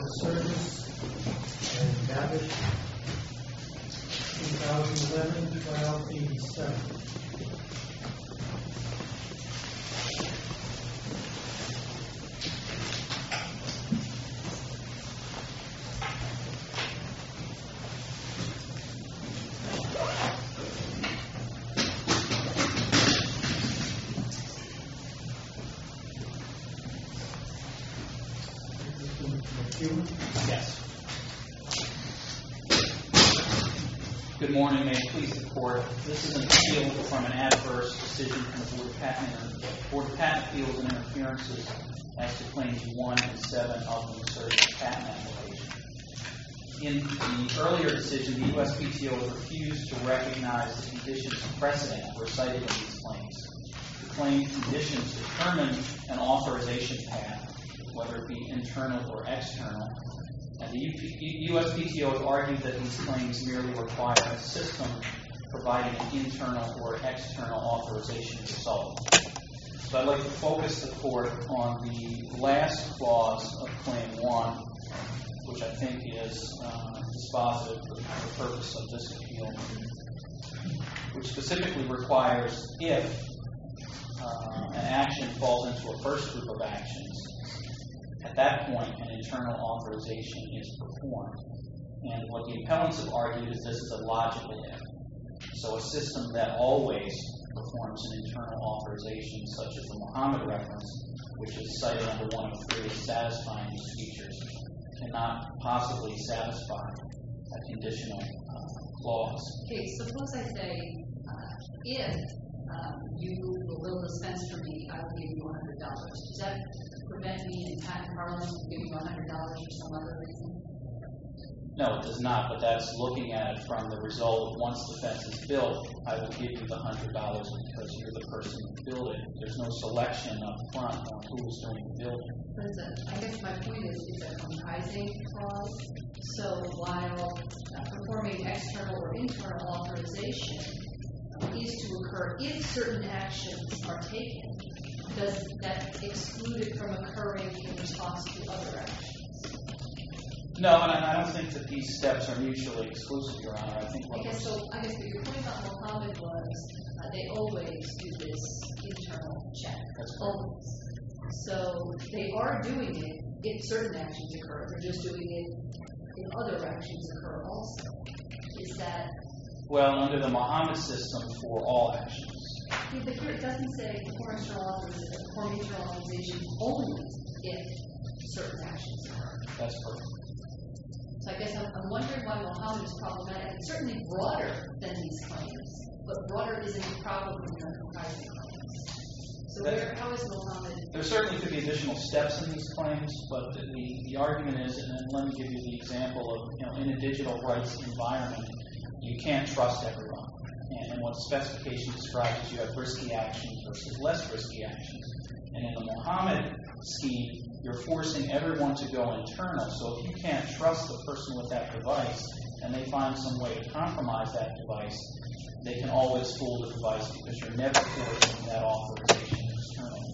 Service and Babish, 2011-12-87. Yes. Good morning. May it please the Court. This is an appeal from an adverse decision from the Board of Patent Appeals and Interferences as to Claims 1 and 7 of the asserted patent application. In the earlier decision, the USPTO refused to recognize the conditions precedent were cited in these claims. The claim conditions determine an authorization path, whether it be internal or external. And the USPTO has argued that these claims merely require a system providing an internal or external authorization result. So I'd like to focus the Court on the last clause of Claim 1, which I think is dispositive for the purpose of this appeal, which specifically requires if an action falls into a first group of actions, at that point, an internal authorization is performed. And what the appellants have argued is this is a logical if. So a system that always performs an internal authorization, such as the Muhammad reference, which is cited under 1 of 3 as satisfying these features, cannot possibly satisfy a conditional clause. Okay, suppose I say, if you will build this fence for me, I will give you $100. Does that prevent me in patent parlance from giving you $100 for some other reason? No, it does not, but that's looking at it from the result of once the fence is built, I will give you the $100 because you're the person who built it. There's no selection up front on who is going to build it. I guess my point is a comprising clause. So while performing external or internal authorization is to occur if certain actions are taken, does that exclude it from occurring in response to other actions? No, and I don't think that these steps are mutually exclusive, Your Honor. I guess your point about Muhammad was they always do this internal check. That's correct. Always. So they are doing it if certain actions occur. They're just doing it if other actions occur also. Is that? Well, under the Muhammad system for all actions. Yeah, but here it doesn't say perform internal authorization only if certain actions occur. That's correct. So I guess I'm wondering why Muhammad is problematic. It's certainly broader than these claims, but broader isn't a problem in the comprising claims. So how is Muhammad? There certainly could be additional steps in these claims, but the argument is, and let me give you the example of, in a digital rights environment, you can't trust everyone. And what the specification describes is you have risky actions versus less risky actions. And in the Muhammad scheme, you're forcing everyone to go internal. So if you can't trust the person with that device and they find some way to compromise that device, they can always fool the device because you're never forcing that authorization externally.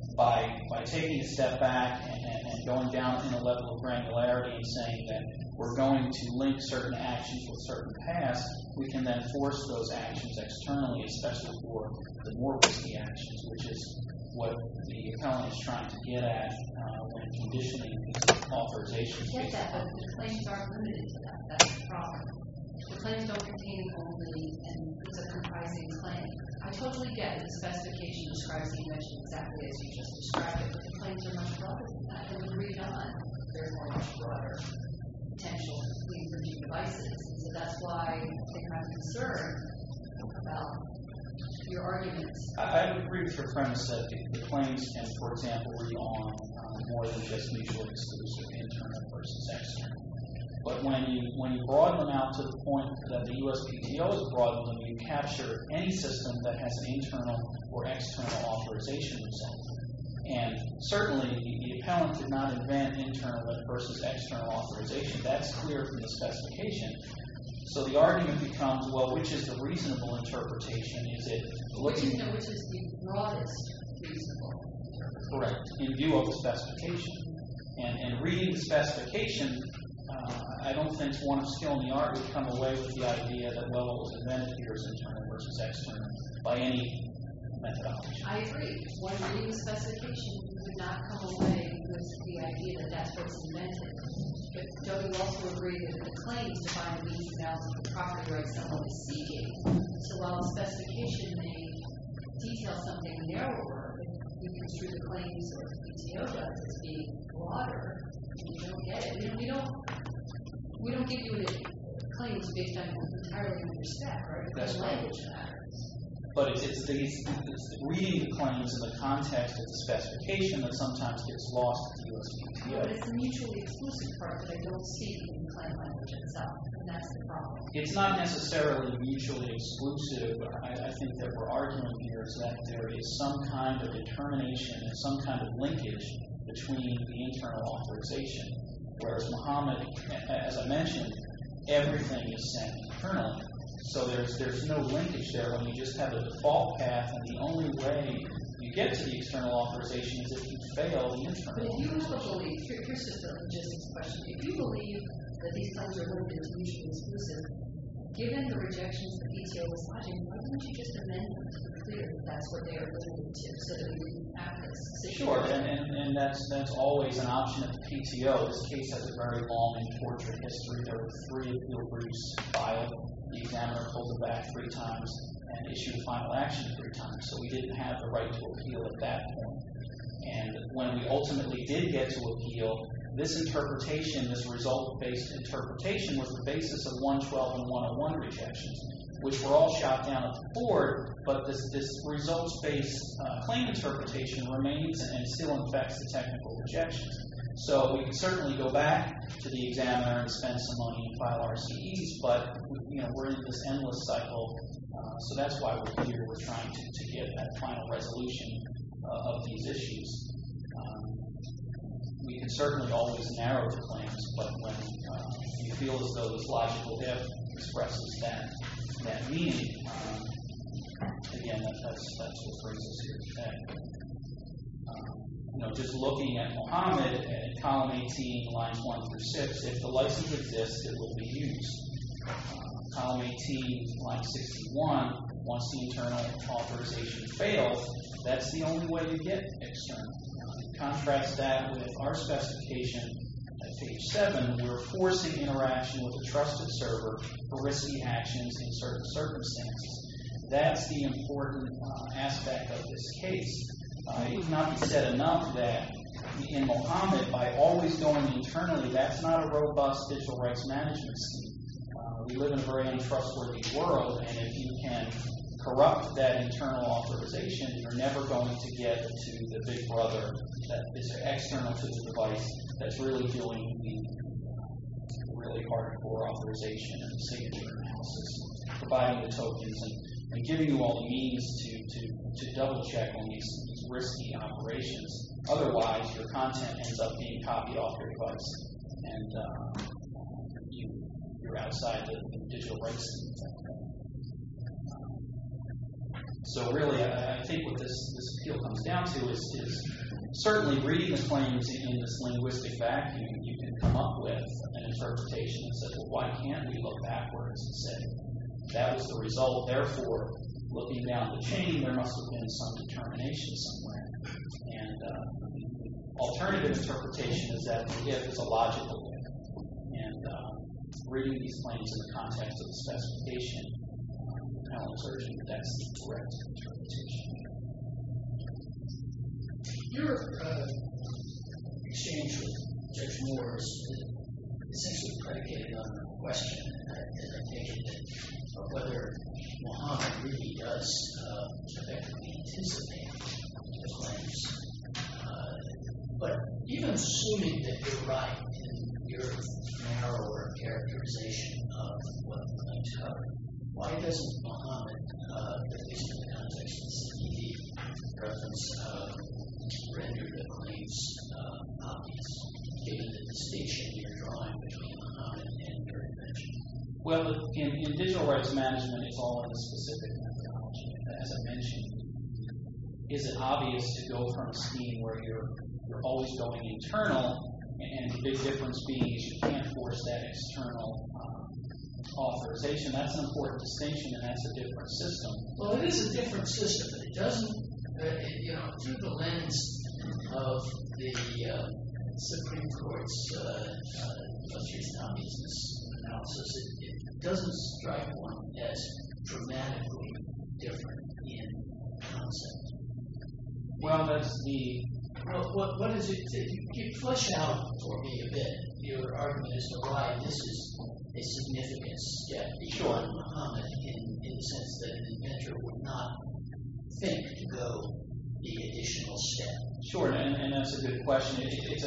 By taking a step back and going down in a level of granularity and saying that we're going to link certain actions with certain paths, we can then force those actions externally, especially for the more risky actions, which is what the appellant is trying to get at when conditioning these authorizations. I get that, but the claims aren't limited to that. That's the problem. The claims don't contain only, and it's a comprising claim. I totally get it. The specification describes the invention exactly as you just described it, but the claims are much broader than that. And when we read on, there's a much broader potential infringing devices. So that's why I think I'm concerned about your arguments. I would agree with your premise that the claims can, for example, read on more than just mutually exclusive internal versus external. But when you broaden them out to the point that the USPTO has broadened them, you capture any system that has an internal or external authorization result. And certainly, the appellant did not invent internal versus external authorization. That's clear from the specification. So the argument becomes, well, which is the reasonable interpretation? Is it looking... Which is the broadest reasonable interpretation? Correct, in view of the specification. And reading the specification, I don't think one of skill in the art would come away with the idea that, well, what was invented here is internal versus external by any methodology. I agree. When reading the specification, you would not come away with the idea that that's what's invented. But don't you also agree that the claims define the means and bounds of the property rights someone is seeking? So while the specification may detail something narrower, if you construe the claims or the PTO does as being broader, you don't get it. We don't give you claims based on entirely on your spec, right? That's the right. language matters. But it's reading the claims in the context of the specification that sometimes gets lost at the USPTO. But it's the mutually exclusive part that I don't see in the claim language itself, and that's the problem. It's not necessarily mutually exclusive. I think that we're arguing here is that there is some kind of determination and some kind of linkage between the internal authorization, whereas Muhammad, as I mentioned, everything is sent internally. So there's no linkage there when you just have a default path, and the only way you get to the external authorization is if you fail the internal. But if you believe, here's just a logistics question. If you believe that these claims are limited to mutually exclusive, given the rejections the PTO was lodging, why wouldn't you just amend them to be clear that that's what they are limited to, so that we have this situation? Sure, and that's always an option at the PTO. This case has a very long and tortured history. There were 3 appeal briefs filed. The examiner pulled it back 3 times and issued a final action 3 times. So we didn't have the right to appeal at that point. And when we ultimately did get to appeal, this interpretation, this result-based interpretation, was the basis of 112 and 101 rejections, which were all shot down at the board, but this results-based claim interpretation remains and still infects the technical rejections. So we can certainly go back to the examiner and spend some money and file RCEs, but we're in this endless cycle. So that's why we're here. We're trying to get that final resolution of these issues. We can certainly always narrow the claims, but when you feel as though this logical if expresses that meaning, again, that's what brings us here today. Just looking at Muhammad at column 18, lines 1 through 6, if the license exists, it will be used. Column 18, line 61, once the internal authorization fails, that's the only way you get external. Contrast that with our specification at page 7, we're forcing interaction with a trusted server for risky actions in certain circumstances. That's the important aspect of this case. It cannot be said enough that in Muhammad, by always going internally, that's not a robust digital rights management scheme. We live in a very untrustworthy world, and if you can corrupt that internal authorization, you're never going to get to the big brother that is external to the device that's really doing the really hardcore authorization and the signature analysis, providing the tokens and giving you all the means to double check on these risky operations. Otherwise, your content ends up being copied off your device, and you're outside the digital rights scheme. So really, I think what this appeal comes down to is certainly reading the claims in this linguistic vacuum, you can come up with an interpretation that says, well, why can't we look backwards and say, that was the result, therefore, looking down the chain, there must have been some determination somewhere. And alternative interpretation is that the if is a logical if. And reading these claims in the context of the specification, Helen's urging that that's the correct interpretation. Your exchange with Judge Moore is essentially predicated on the question, as I take it, of whether Muhammad really does effectively anticipate the claims. But even assuming that you're right in your narrower characterization of what the claims cover, why doesn't Muhammad, at least in the context of the CED reference, render the claims obvious, given the distinction you're drawing between Muhammad and your invention? Well, in digital rights management, it's all in a specific methodology. As I mentioned, is it obvious to go from a scheme where you're always going internal And the big difference being is you can't force that external authorization. That's an important distinction, and that's a different system. Well, it is a different system, but it doesn't, through the lens of the Supreme Court's illustrious business analysis, it doesn't strike one as dramatically different in concept. Well, that's the... What is it? You flesh out for me a bit your argument as to why this is a significant step beyond Muhammad in the sense that an inventor would not think to go the additional step. Sure, and that's a good question.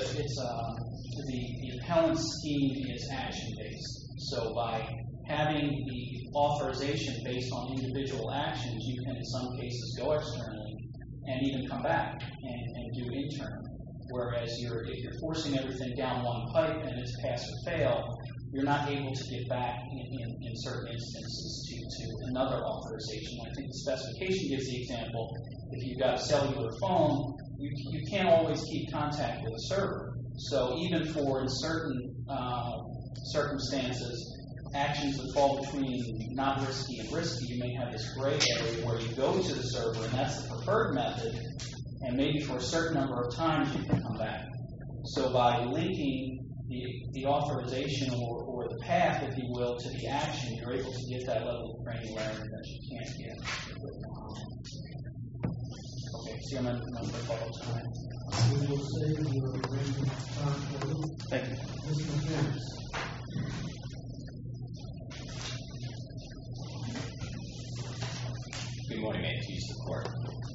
The appellant scheme is action-based. So by having the authorization based on individual actions, you can in some cases go externally and even come back and do internal. Whereas if you're forcing everything down one pipe and it's pass or fail, you're not able to get back in certain instances to another authorization. I think the specification gives the example, if you've got a cellular phone, you can't always keep contact with a server. So even for in certain circumstances, actions that fall between not risky and risky, you may have this gray area where you go to the server, and that's the preferred method, and maybe for a certain number of times you can come back. So by linking the authorization or the path, if you will, to the action, you're able to get that level of granularity that you can't get with Muhammad. Okay, see, I'm on follow time. We will save your remaining time for you. Thank you. Mr. McManus. Good morning, may it please the Court.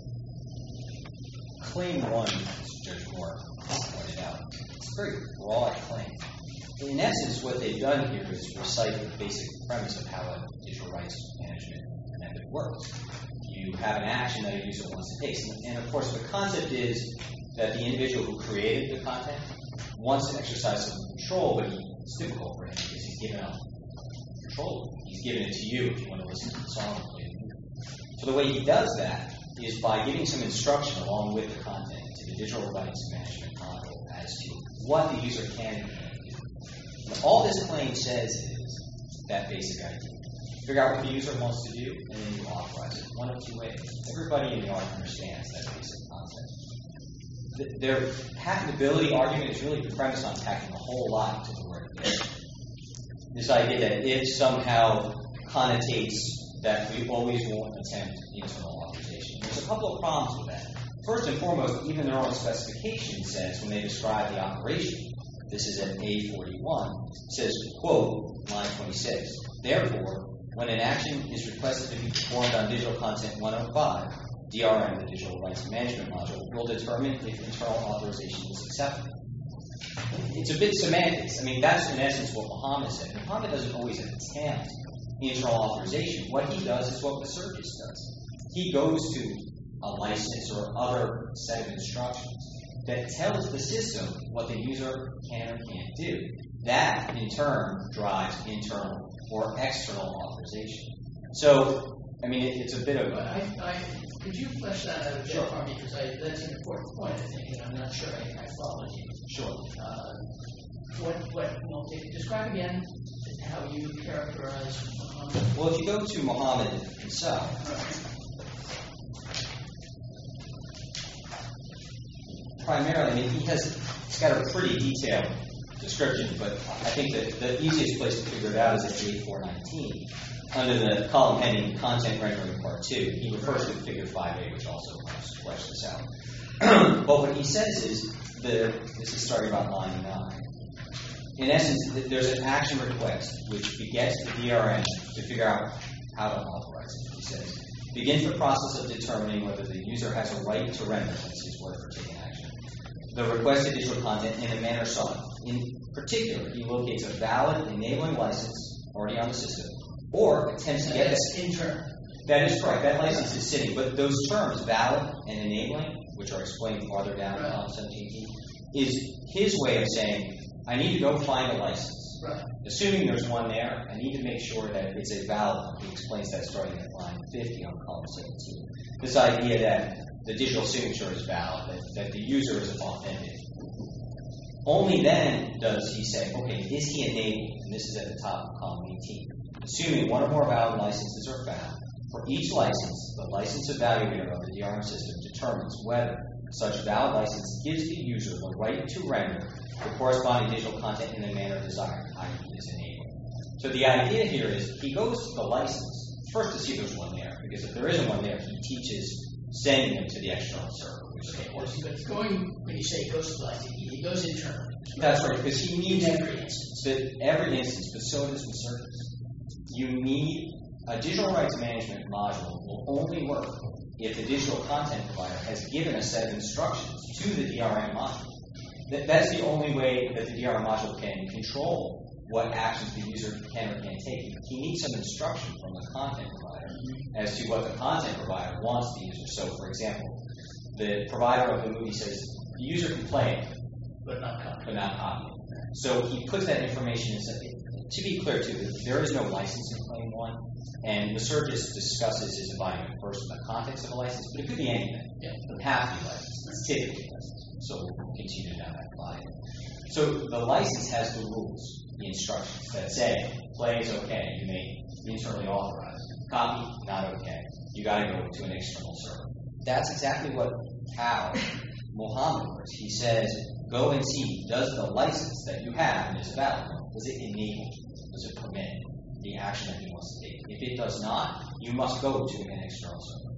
Claim 1, as Judge Moore pointed out, it's a very broad claim. In essence, what they've done here is recite the basic premise of how a digital rights management method works. You have an action that a user wants to take. And of course, the concept is that the individual who created the content wants to exercise some control, but it's difficult for him because he's given up control. He's given it to you if you want to listen to the song. So the way he does that is by giving some instruction along with the content to the digital rights management model as to what the user can and can't do. And all this claim says is that basic idea. Figure out what the user wants to do, and then you authorize it. One of two ways. Everybody in the art understands that basic concept. Their patentability argument is really premised on tacking a whole lot to the word if. This idea that if somehow connotates that we always won't attempt internal authorization. There's a couple of problems with that. First and foremost, even their own specification says, when they describe the operation, this is at A41, says, quote, line 26, therefore, when an action is requested to be performed on digital content 105, DRM, the Digital Rights Management Module, will determine if internal authorization is acceptable. It's a bit semantics. I mean, that's in essence what Muhammad said. Muhammad doesn't always attempt internal authorization. What he does is what the Surface does. He goes to a license or other set of instructions that tells the system what the user can or can't do. That, in turn, drives internal or external authorization. So, I mean, it's a bit of a... Could you flesh that out a bit for me? Because that's an important point, I think, and I'm not sure I followed you. Sure. Describe again how you characterize Muhammad. Well, if you go to Muhammad himself, primarily, I mean, he's got a pretty detailed description, but I think that the easiest place to figure it out is at A419. Under the column heading Content Rendering Part 2, he refers to Figure 5A, which also helps flesh this out. But what he says is, this is starting about line 9. In essence, there's an action request which begets the DRM to figure out how to authorize it. He says, begins the process of determining whether the user has a right to render, that's his word for taking action, the requested digital content in a manner sought. In particular, he locates a valid enabling license already on the system, or attempts to get that's internal. That is correct. That license is sitting. But those terms, valid and enabling, which are explained farther down in column 17, is his way of saying, I need to go find a license. Right. Assuming there's one there, I need to make sure that it's a valid one. He explains that starting at line 50 on column 17. This idea that the digital signature is valid, that the user is authentic. Only then does he say, okay, is he enabled? And this is at the top of column 18. Assuming one or more valid licenses are found, for each license, the license evaluator of the DRM system determines whether such valid license gives the user the right to render the corresponding digital content in the manner desired, i.e. is enabled. So the idea here is he goes to the license first to see if there's one there, because if there isn't one there, he teaches sending them to the external server, which is of course. But when you say he goes to the license, he goes internally. That's right, because he needs every instance. Every instance, but so does the service. You need a digital rights management module will only work if the digital content provider has given a set of instructions to the DRM module. That's the only way that the DRM module can control what actions the user can or can't take. He needs some instruction from the content provider as to what the content provider wants the user. So, for example, the provider of the movie says the user can play it, but not copy it. So he puts that information in. To be clear, too, there is no license in Claim 1, and Lycurgus discusses his embodiment first in the context of a license, but it could be anything. Yeah. It doesn't have to be licensed. It's typically licensed. So we'll continue down that line. So the license has the rules, the instructions that say play is okay, you may internally authorize. Copy, not okay. You got to go to an external server. That's exactly how Mohammed works. He says, go and see, does the license that you have and is valid, does it enable, does it permit the action that he wants to take? If it does not, you must go to an external server.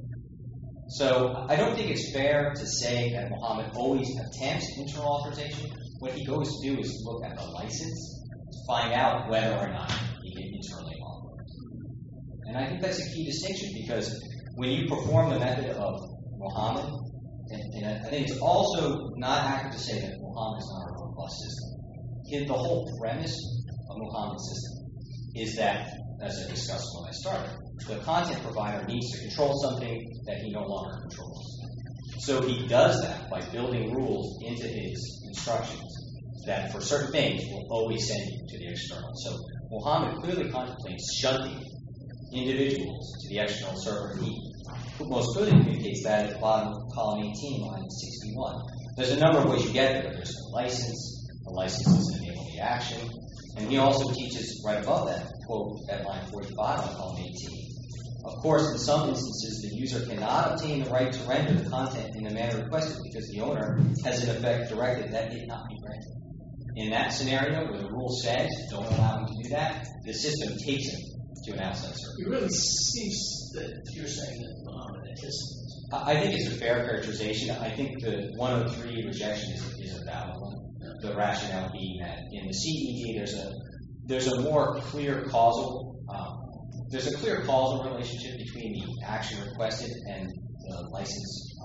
So I don't think it's fair to say that Mohammed always attempts internal authorization. What he goes to do is look at the license to find out whether or not he can internally authorize. And I think that's a key distinction, because when you perform the method of Mohammed, and I think it's also not accurate to say that Mohammed is not a robust system. The whole premise of Mohammed's system is that, as I discussed when I started, the content provider needs to control something that he no longer controls. So he does that by building rules into his instructions that for certain things will always send you to the external. So Mohammed clearly contemplates shunting individuals to the external server. He most clearly communicates that at the bottom of column 18, line 61. There's a number of ways you get there. There's a license. The license doesn't enable the action. And he also teaches right above that, quote, at line 45 on column 18. Of course, in some instances, the user cannot obtain the right to render the content in the manner requested because the owner has, in effect, directed that it not be rendered. In that scenario, where the rule says, don't allow him to do that, the system takes him to an outside server. It really seems that you're saying that Mohammed anticipates. I think it's a fair characterization. I think the 103 rejection is a valid one. The rationale being that in the CED there's a more clear causal relationship between the action requested and the license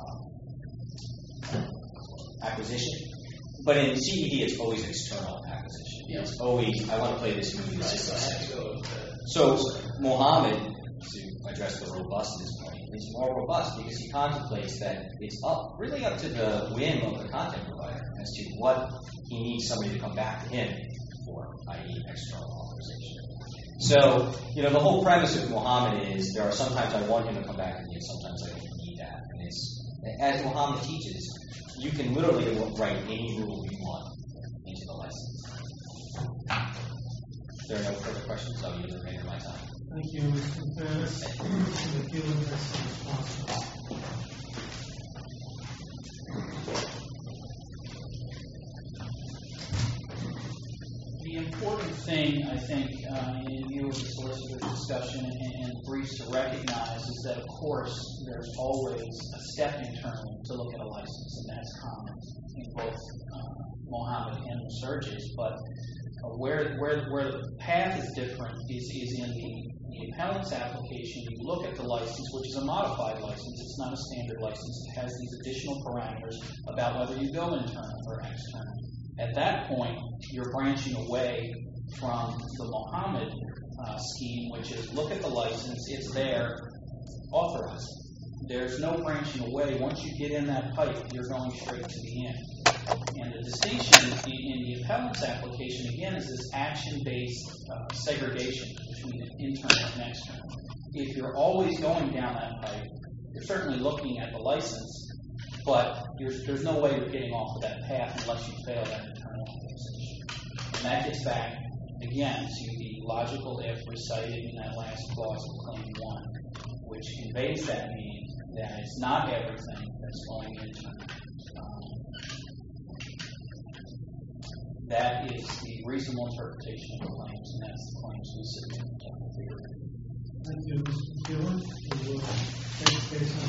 acquisition. But in CED, it's always external acquisition. Yeah. It's always, I want to play this movie. Right, so Mohammed, to address the robustness point, is more robust because he contemplates that it's really up to the whim of the content provider as to what he needs somebody to come back to him for, i.e. external authorization. So, the whole premise of Mohammed is there are sometimes I want him to come back to me and sometimes I don't need that. And it's, as Mohammed teaches, you can literally write any rule you want into the license. If there are no further questions, I'll use the remainder of my time. Thank you, Mr. Contreras. The field has responsible. The important thing, I think, in view of the solicitor's discussion and briefs to recognize is that, of course, there's always a step internally to look at a license, and that's common in both Mohammed and Lycurgus. But where the path is different is in the appellant's application. You look at the license, which is a modified license. It's not a standard license. It has these additional parameters about whether you go internal or external. At that point, you're branching away from the Mohammed scheme, which is look at the license, it's there, authorize it. There's no branching away. Once you get in that pipe, you're going straight to the end. And the distinction in the appellant's application, again, is this action-based segregation between internal and external. If you're always going down that pipe, you're certainly looking at the license, But there's no way you're getting off of that path unless you fail that internal authorization. And that gets back, again, to the logical if recited in that last clause of Claim 1, which conveys that meaning that it's not everything that's going into that is the reasonable interpretation of the claims, and that's the claims we submit to the theory. Thank you, Mr. Keeler. We will take the case under